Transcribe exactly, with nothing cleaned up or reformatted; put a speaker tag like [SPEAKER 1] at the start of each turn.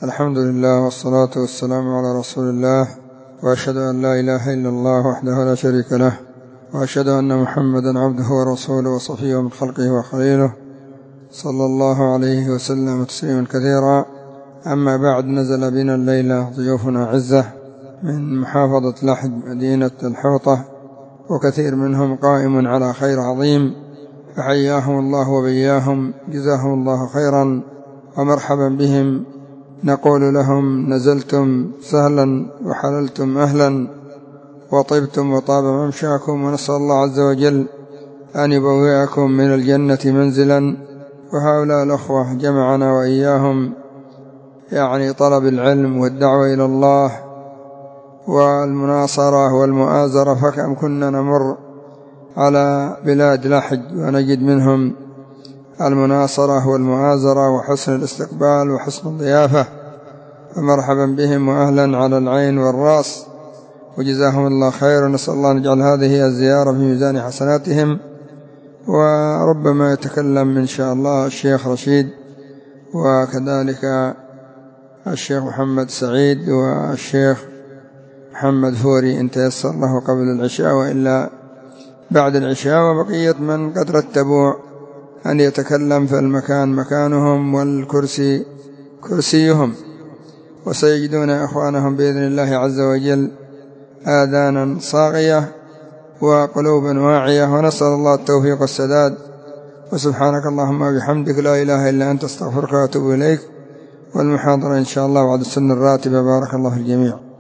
[SPEAKER 1] الحمد لله والصلاة والسلام على رسول الله، وأشهد أن لا إله إلا الله وحده لا شريك له، وأشهد أن محمدا عبده ورسوله وصفيه من خلقه وخليله، صلى الله عليه وسلم تسليما كثيرا. أما بعد، نزل بنا الليلة ضيوفنا عزة من محافظة لحج مدينة الحوطة، وكثير منهم قائم على خير عظيم، فحياهم الله وبياهم، جزاهم الله خيرا ومرحبا بهم. نقول لهم: نزلتم سهلا وحللتم أهلا وطبتم وطاب ممشاكم، ونسأل الله عز وجل أن يبوئكم من الجنة منزلا. وهؤلاء الأخوة جمعنا وإياهم يعني طلب العلم والدعوة إلى الله والمناصرة والمؤازرة، فكم كنا نمر على بلاد لحج ونجد منهم المناصرة والمؤازرة وحسن الاستقبال وحسن الضيافة، فمرحبا بهم وأهلا على العين والرأس، وجزاهم الله خير. ونسأل الله أن يجعل هذه الزيارة في ميزان حسناتهم. وربما يتكلم إن شاء الله الشيخ رشيد، وكذلك الشيخ محمد سعيد والشيخ محمد فوري إن تيسر له قبل العشاء، وإلا بعد العشاء، وبقية من قد رتبوا أن يتكلم في المكان مكانهم والكرسي كرسيهم، وسيجدون إخوانهم بإذن الله عز وجل آذانا صاغية وقلوبا واعية، ونسأل الله التوفيق والسداد. وسبحانك اللهم وبحمدك، لا إله إلا أنت، استغفرك وأتوب إليك. والمحاضرة إن شاء الله بعد السنة الراتبة. بارك الله في الجميع.